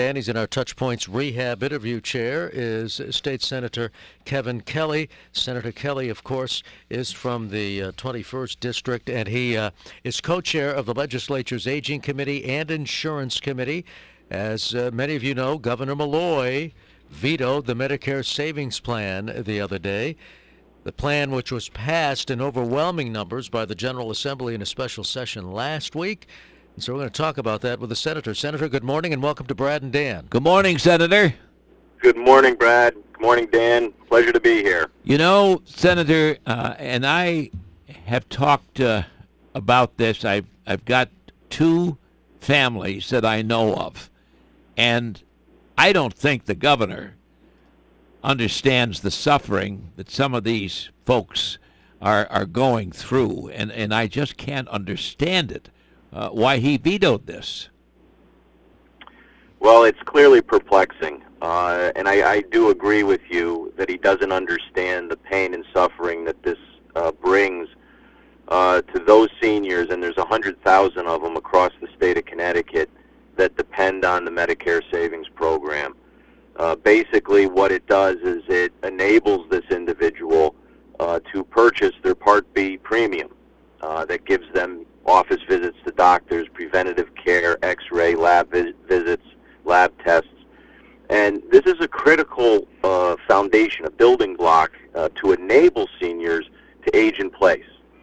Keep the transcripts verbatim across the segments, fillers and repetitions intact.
Dan. He's in our Touch Points Rehab interview chair is State Senator Kevin Kelly. Senator Kelly, of course, is from the uh, twenty-first District, and he uh, is co-chair of the legislature's Aging Committee and Insurance Committee. As uh, many of you know, Governor Malloy vetoed the Medicare Savings Plan the other day. The plan, which was passed in overwhelming numbers by the General Assembly in a special session last week. And so we're going to talk about that with the Senator. Senator, good morning and welcome to Brad and Dan. Good morning, Senator. Good morning, Brad. Good morning, Dan. Pleasure to be here. You know, Senator, uh, and I have talked uh, about this. I've, I've got two families that I know of, and I don't think the governor understands the suffering that some of these folks are are going through, and, and I just can't understand it, uh, why he vetoed this. Well, it's clearly perplexing, uh, and I, I do agree with you that he doesn't understand the pain and suffering that this uh, brings uh, to those seniors, and there's one hundred thousand of them across the state of Connecticut that depend on the Medicare Savings Program. Uh, basically, what it does is it enables this individual uh, to purchase their Part B premium uh, that gives them office visits to doctors, preventative care, X-ray, lab vis- visits, lab tests. And this is a critical uh, foundation, a building block uh, to enable seniors to age in place.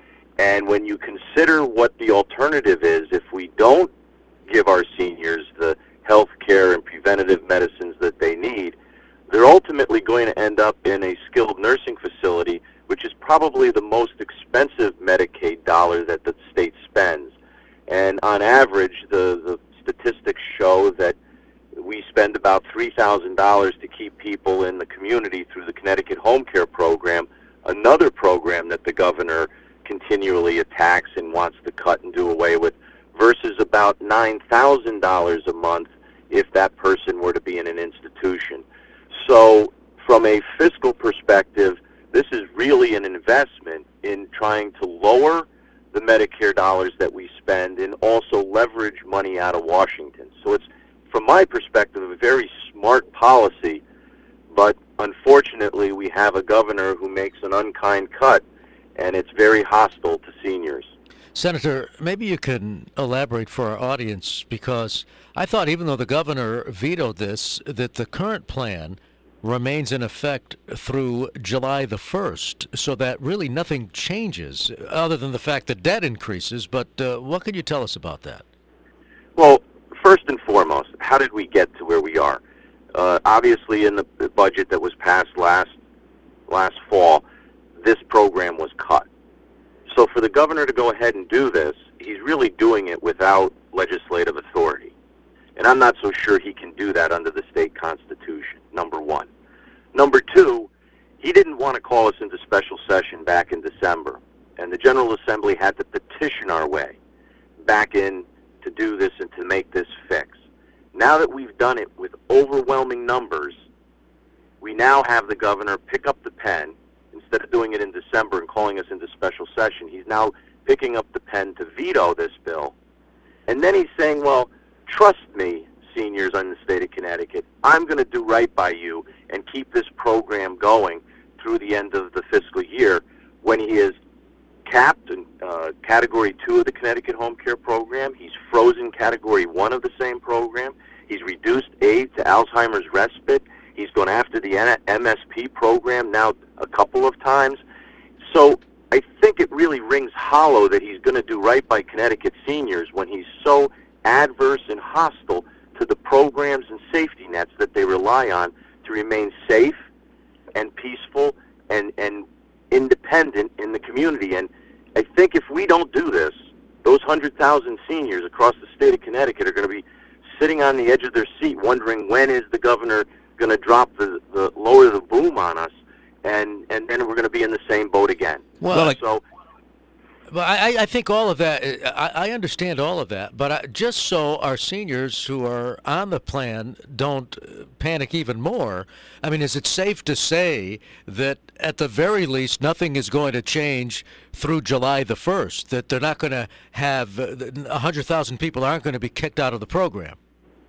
And when you consider what the alternative is, if we don't give our seniors the health care and preventative medicines that they need, they're ultimately going to end up in a skilled nursing facility, which is probably the most expensive Medicaid dollar that the state spends. And on average, the, the statistics show that we spend about three thousand dollars to keep people in the community through the Connecticut Home Care Program, another program that the governor continually attacks and wants to cut and do away with, versus about nine thousand dollars a month if that person were to be in an institution. So from a fiscal perspective, this is really an investment in trying to lower the Medicare dollars that we spend and also leverage money out of Washington. So it's, from my perspective, a very smart policy, but unfortunately we have a governor who makes an unkind cut, and it's very hostile to seniors. Senator, maybe you can elaborate for our audience, because I thought even though the governor vetoed this, that the current plan remains in effect through July the first, so that really nothing changes other than the fact that debt increases. But uh, what can you tell us about that? Well, first and foremost, how did we get to where we are? Uh, obviously, in the budget that was passed last last fall, this program was cut. So for the governor to go ahead and do this, he's really doing it without legislative authority. And I'm not so sure he can do that under the state constitution, number one. Number two, he didn't want to call us into special session back in December. And the General Assembly had to petition our way back in to do this and to make this fix. Now that we've done it with overwhelming numbers, we now have the governor pick up the pen. Instead of doing it in December and calling us into special session, he's now picking up the pen to veto this bill. And then he's saying, well, trust me, seniors in the state of Connecticut, I'm going to do right by you and keep this program going through the end of the fiscal year, when he has capped uh, Category two of the Connecticut Home Care Program. He's frozen Category one of the same program. He's reduced aid to Alzheimer's respite. He's gone after the M S P program now a couple of times. So I think it really rings hollow that he's going to do right by Connecticut seniors when he's so adverse and hostile to the programs and safety nets that they rely on to remain safe and peaceful and, and independent in the community. And I think if we don't do this, those one hundred thousand seniors across the state of Connecticut are going to be sitting on the edge of their seat wondering, when is the governor going to drop the, the lower the boom on us, and, and then we're going to be in the same boat again. Well, well so Well, I, I think all of that, I, I understand all of that, but I, just so our seniors who are on the plan don't panic even more, I mean, is it safe to say that at the very least nothing is going to change through July the first, that they're not going to have, one hundred thousand people aren't going to be kicked out of the program?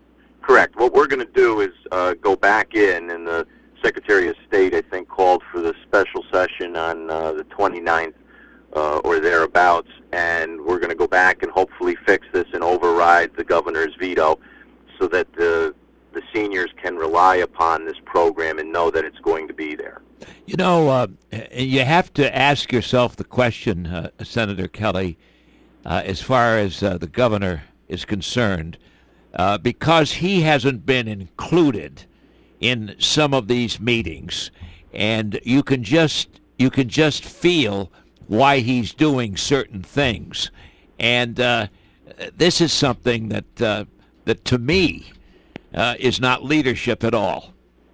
Correct. What we're going to do is uh, go back in, and the Secretary of State, I think, called for the special session on uh, the twenty-ninth uh, or thereabouts, and we're going to go back and hopefully fix this and override the governor's veto so that the the seniors can rely upon this program and know that it's going to be there. You know, uh, you have to ask yourself the question, uh, Senator Kelly, uh, as far as uh, the governor is concerned, uh, because he hasn't been included in some of these meetings, and you can just you can just feel why he's doing certain things, and uh, this is something that uh, that to me uh, is not leadership at all.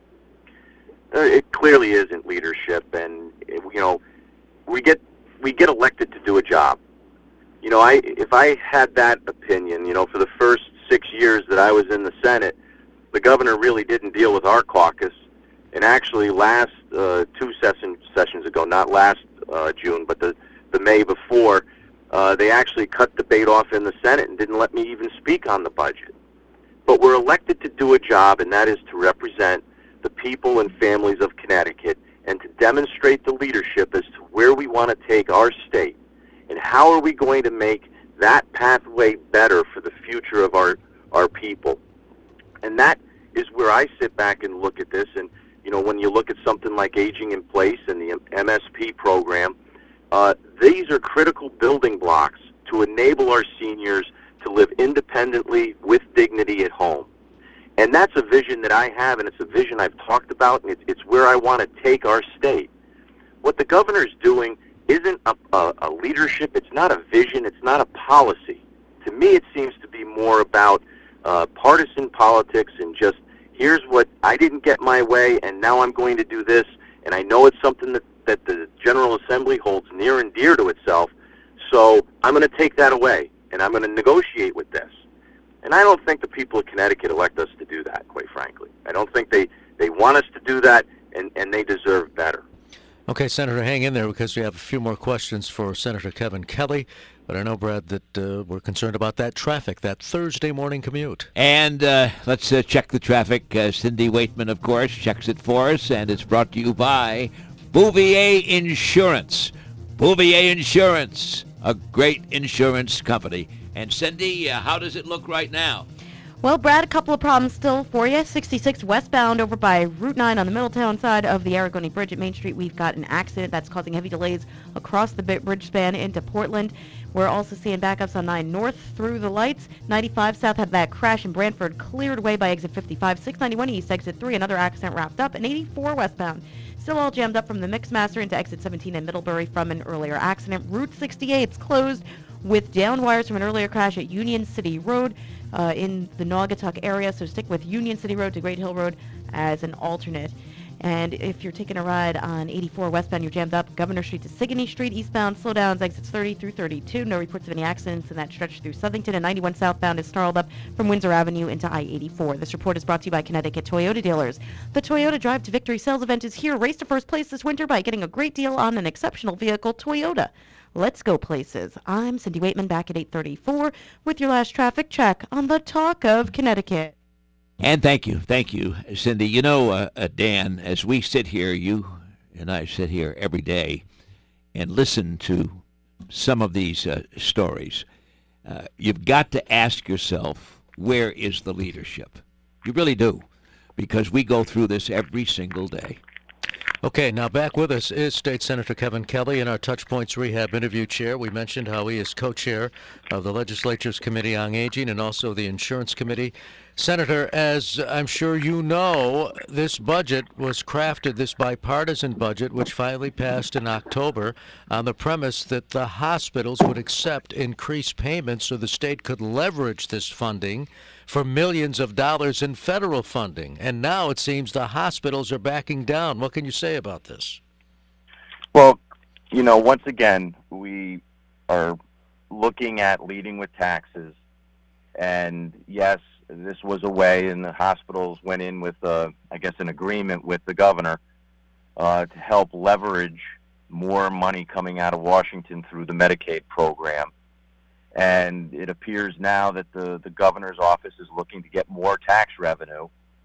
Uh, it clearly isn't leadership, and you know, we get we get elected to do a job. You know, I if I had that opinion, you know, for the first six years that I was in the Senate, the governor really didn't deal with our caucus, and actually last uh, two session, sessions ago, not last uh, June, but the the May before, uh, they actually cut debate off in the Senate and didn't let me even speak on the budget. But we're elected to do a job, and that is to represent the people and families of Connecticut and to demonstrate the leadership as to where we want to take our state and how are we going to make that pathway better for the future of our, our people. And that is where I sit back and look at this. And, you know, when you look at something like Aging in Place and the M S P program, uh, these are critical building blocks to enable our seniors to live independently with dignity at home. And that's a vision that I have, and it's a vision I've talked about, and it's, it's where I want to take our state. What the governor's doing isn't a, a, a leadership, it's not a vision, it's not a policy. To me, it seems to be more about uh, partisan politics and just, here's what I didn't get my way, and now I'm going to do this, and I know it's something that, that the General Assembly holds near and dear to itself, so I'm going to take that away, and I'm going to negotiate with this. And I don't think the people of Connecticut elect us to do that, quite frankly. I don't think they, they want us to do that, and, and they deserve better. Okay, Senator, hang in there because we have a few more questions for Senator Kevin Kelly. But I know, Brad, that uh, we're concerned about that traffic, that Thursday morning commute. And uh, let's uh, check the traffic. Uh, Cindy Waitman, of course, checks it for us, and it's brought to you by Bouvier Insurance. Bouvier Insurance, a great insurance company. And Cindy, uh, how does it look right now? Well, Brad, a couple of problems still for you. sixty-six westbound over by Route nine on the Middletown side of the Aragoni Bridge at Main Street. We've got an accident that's causing heavy delays across the bridge span into Portland. We're also seeing backups on nine north through the lights. ninety-five south had that crash in Brantford cleared away by exit fifty-five. six ninety-one east, exit three, another accident wrapped up. And eighty-four westbound, still all jammed up from the Mixmaster into exit seventeen in Middlebury from an earlier accident. Route sixty-eight's closed with down wires from an earlier crash at Union City Road uh, in the Naugatuck area, so stick with Union City Road to Great Hill Road as an alternate. And if you're taking a ride on eighty-four westbound, you're jammed up Governor Street to Sigourney Street eastbound, slowdowns exits thirty through thirty-two. No reports of any accidents in that stretch through Southington, and ninety-one southbound is snarled up from Windsor Avenue into I eighty-four. This report is brought to you by Connecticut Toyota dealers. The Toyota Drive to Victory sales event is here. Race to first place this winter by getting a great deal on an exceptional vehicle, Toyota. Let's go places. I'm Cindy Waitman, back at eight thirty-four with your last traffic check on the Talk of Connecticut. And thank you, thank you, Cindy. You know, uh, uh, Dan, as we sit here, you and I sit here every day and listen to some of these uh, stories, uh, you've got to ask yourself, where is the leadership? You really do, because we go through this every single day. Okay, now back with us is State Senator Kevin Kelly in our Touchpoints Rehab interview chair. We mentioned how he is co-chair of the Legislature's Committee on Aging and also the Insurance Committee. Senator, as I'm sure you know, this budget was crafted, this bipartisan budget, which finally passed in October, on the premise that the hospitals would accept increased payments so the state could leverage this funding for millions of dollars in federal funding. And now it seems the hospitals are backing down. What can you say about this? Well, you know, once again, we are looking at leading with taxes. And yes, this was a way, and the hospitals went in with, uh, I guess, an agreement with the governor uh, to help leverage more money coming out of Washington through the Medicaid program. And it appears now that the, the governor's office is looking to get more tax revenue.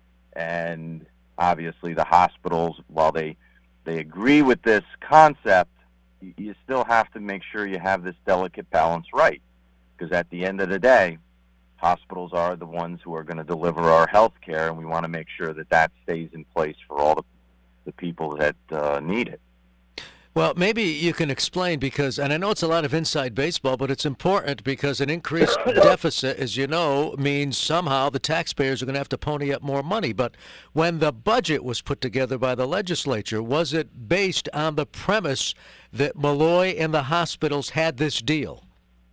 And obviously the hospitals, while they, they agree with this concept, you, you still have to make sure you have this delicate balance right. Because at the end of the day, hospitals are the ones who are going to deliver our health care, and we want to make sure that that stays in place for all the, the people that uh, need it. Well, maybe you can explain because, and I know it's a lot of inside baseball, but it's important because an increased deficit, as you know, means somehow the taxpayers are going to have to pony up more money. But when the budget was put together by the legislature, was it based on the premise that Malloy and the hospitals had this deal?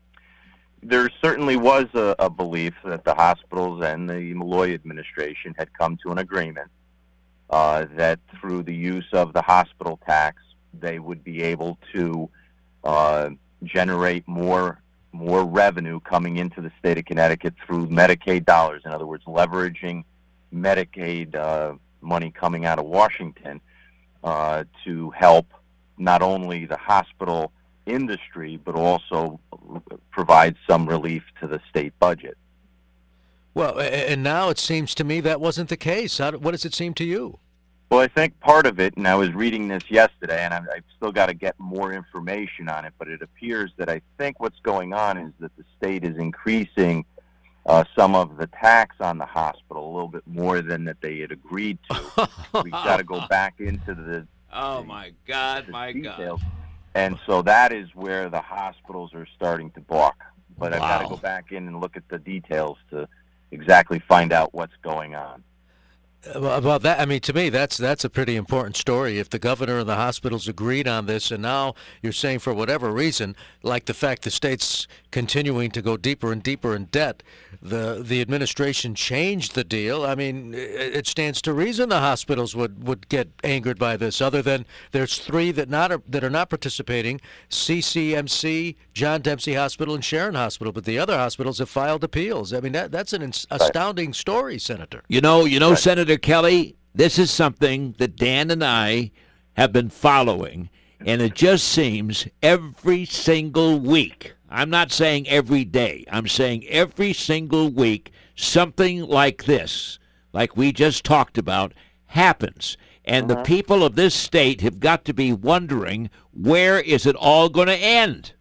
There certainly was a, a belief that the hospitals and the Malloy administration had come to an agreement uh, that through the use of the hospital tax, they would be able to uh, generate more more revenue coming into the state of Connecticut through Medicaid dollars. In other words, leveraging Medicaid uh, money coming out of Washington uh, to help not only the hospital industry, but also provide some relief to the state budget. Well, and now it seems to me that wasn't the case. How, what does it seem to you? Well, I think part of it, and I was reading this yesterday, and I've, I've still got to get more information on it, but it appears that I think what's going on is that the state is increasing uh, some of the tax on the hospital a little bit more than that they had agreed to. We've got to go back into the Oh, the, my God, the my details. God. And so that is where the hospitals are starting to balk. But I've got to Wow. go back in and look at the details to exactly find out what's going on. Well, well, that I mean, to me, that's that's a pretty important story. If the governor and the hospitals agreed on this, and now you're saying for whatever reason, like the fact the state's continuing to go deeper and deeper in debt, the the administration changed the deal. I mean, it, it stands to reason the hospitals would, would get angered by this. Other than there's three that not are, that are not participating: C C M C, John Dempsey Hospital, and Sharon Hospital. But the other hospitals have filed appeals. I mean, that that's an ins- astounding story, Senator. You know, you know, Right. Senator Kelly, this is something that Dan and I have been following, and it just seems every single week, I'm not saying every day, I'm saying every single week, something like this, like we just talked about, happens. And the people of this state have got to be wondering, where is it all going to end?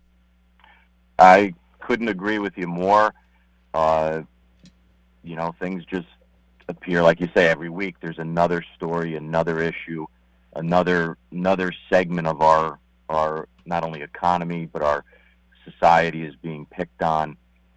I couldn't agree with you more. Uh, you know, things just appear, like you say, every week there's another story, another issue, another another segment of our our not only economy but our society is being picked on,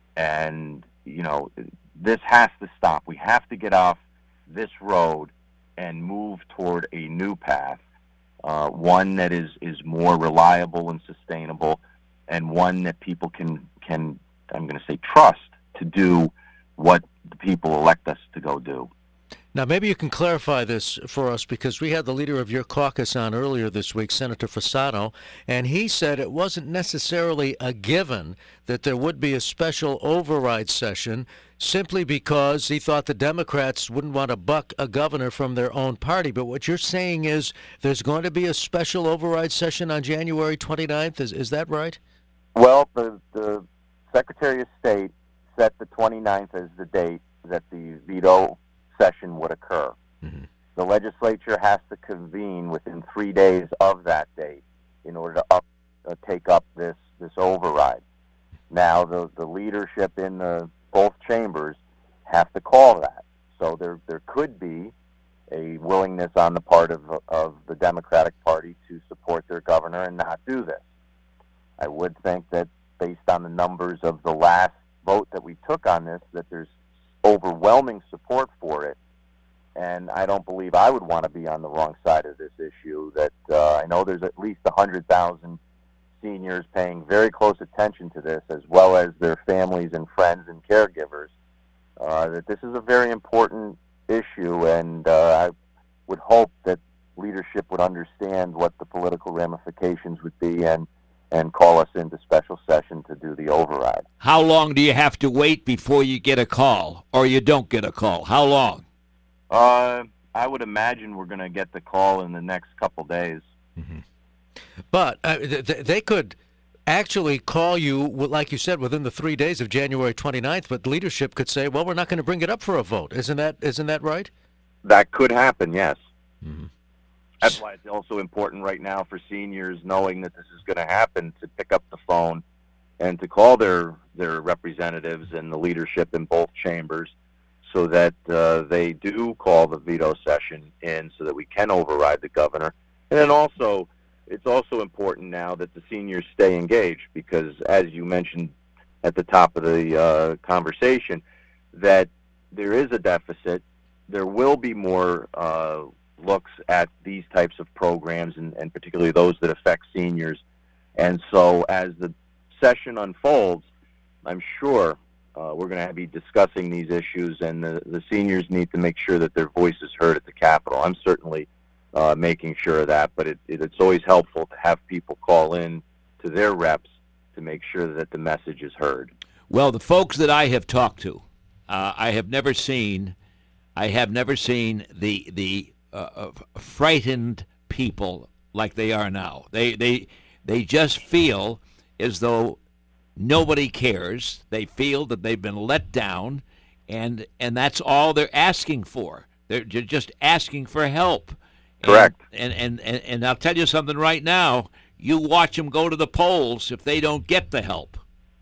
and you know this has to stop. We have to get off this road and move toward a new path, uh, one that is is more reliable and sustainable, and one that people can can I'm going to say trust to do what the people elect us to go do. Now, maybe you can clarify this for us, because we had the leader of your caucus on earlier this week, Senator Fasano, and he said it wasn't necessarily a given that there would be a special override session simply because he thought the Democrats wouldn't want to buck a governor from their own party. But what you're saying is there's going to be a special override session on January twenty-ninth. Is, is that right? Well, the, the Secretary of State set the twenty-ninth as the date that the veto session would occur. Mm-hmm. The legislature has to convene within three days of that date in order to up, uh, take up this, this override. Now, the, the leadership in the both chambers have to call that. So there there could be a willingness on the part of, of the Democratic Party to support their governor and not do this. I would think that based on the numbers of the last vote that we took on this, that there's overwhelming support for it, and I don't believe I would want to be on the wrong side of this issue. That uh, I know there's at least one hundred thousand seniors paying very close attention to this, as well as their families and friends and caregivers, uh, that this is a very important issue, and uh, I would hope that leadership would understand what the political ramifications would be and and call us into special session to do the override. How long do you have to wait before you get a call, or you don't get a call? How long? Uh, I would imagine we're going to get the call in the next couple days. Mm-hmm. But uh, th- th- they could actually call you, like you said, within the three days of January twenty-ninth, but leadership could say, well, we're not going to bring it up for a vote. Isn't that isn't that right? That could happen, yes. Mm-hmm. That's why it's also important right now for seniors, knowing that this is going to happen, to pick up the phone and to call their, their representatives and the leadership in both chambers so that uh, they do call the veto session in so that we can override the governor. And then also, it's also important now that the seniors stay engaged because, as you mentioned at the top of the uh, conversation, that there is a deficit. There will be more uh, looks at these types of programs, and, and particularly those that affect seniors. And so as the session unfolds, I'm sure uh, we're going to be discussing these issues, and the, the seniors need to make sure that their voice is heard at the Capitol. I'm certainly uh, making sure of that, but it, it, it's always helpful to have people call in to their reps to make sure that the message is heard. Well, the folks that I have talked to, uh, I have never seen, I have never seen the the uh, frightened people like they are now. They they they just feel as though nobody cares. They feel that they've been let down, and and that's all they're asking for. They're, they're just asking for help. Correct. And, and, and, and I'll tell you something right now. You watch them go to the polls if they don't get the help.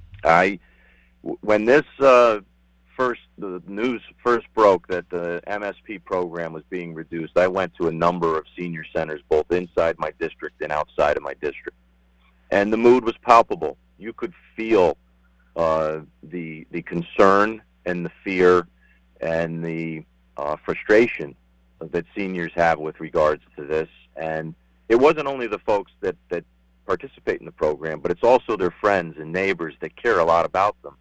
I, when this uh, first, the news first broke that the M S P program was being reduced, I went to a number of senior centers, both inside my district and outside of my district. And the mood was palpable. You could feel uh, the the concern and the fear and the uh, frustration that seniors have with regards to this. And it wasn't only the folks that, that participate in the program, but it's also their friends and neighbors that care a lot about them.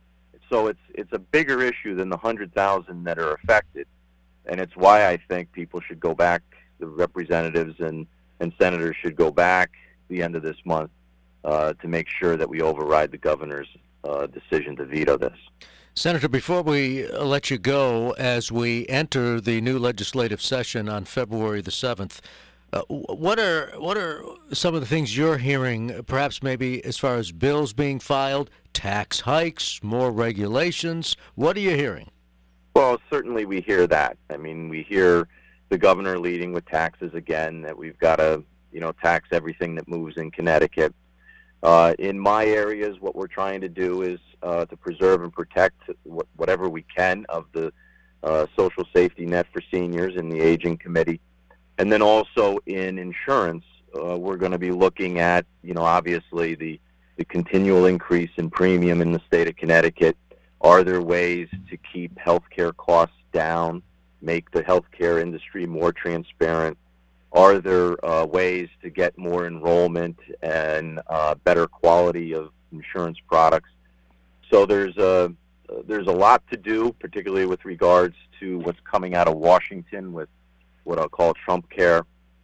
So it's it's a bigger issue than the one hundred thousand that are affected. And it's why I think people should go back, the representatives and, and senators should go back the end of this month uh, to make sure that we override the governor's uh, decision to veto this. Senator, before we let you go, as we enter the new legislative session on February the seventh, uh, what are what are some of the things you're hearing, perhaps maybe as far as bills being filed, tax hikes, more regulations? What are you hearing? Well, certainly we hear that. I mean, we hear the governor leading with taxes again, that we've got to, you know, tax everything that moves in Connecticut. Uh, in my areas, what we're trying to do is uh, to preserve and protect wh- whatever we can of the uh, social safety net for seniors in the Aging Committee. And then also in insurance, uh, we're going to be looking at, you know, obviously the, the continual increase in premium in the state of Connecticut. Are there ways to keep healthcare costs down, make the healthcare industry more transparent? Are there uh, ways to get more enrollment and uh, better quality of insurance products? So there's a, there's a lot to do, particularly with regards to what's coming out of Washington with what I'll call Trump Care.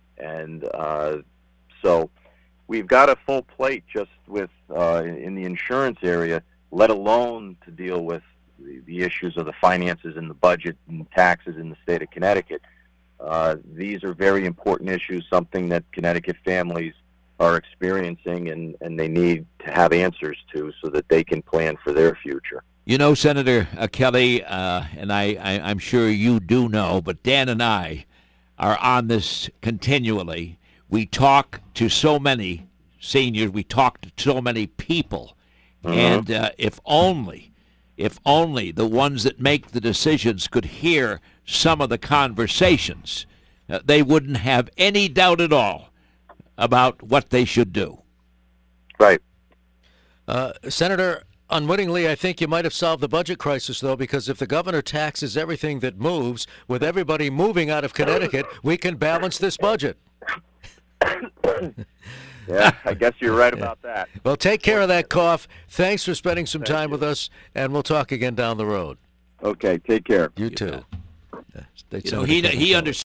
And uh, so we've got a full plate just with uh, in the insurance area, let alone to deal with the, the issues of the finances and the budget and taxes in the state of Connecticut. Uh, these are very important issues, something that Connecticut families are experiencing, and, and they need to have answers to so that they can plan for their future. You know, Senator uh, Kelly, uh, and I, I, I'm sure you do know, but Dan and I are on this continually. We talk to so many seniors. We talk to so many people. Mm-hmm. And uh, if only, if only the ones that make the decisions could hear some of the conversations, uh, they wouldn't have any doubt at all about what they should do. Right. Uh, Senator, unwittingly, I think you might have solved the budget crisis, though, because if the governor taxes everything that moves, with everybody moving out of Connecticut, we can balance this budget. Yeah, I guess you're right about that. Well, take care of that cough. Thanks for spending some Thank time you. with us, and we'll talk again down the road. Okay, take care. You, You too. bet. Uh, State You know, Senator he Kevin he Kelly. understands.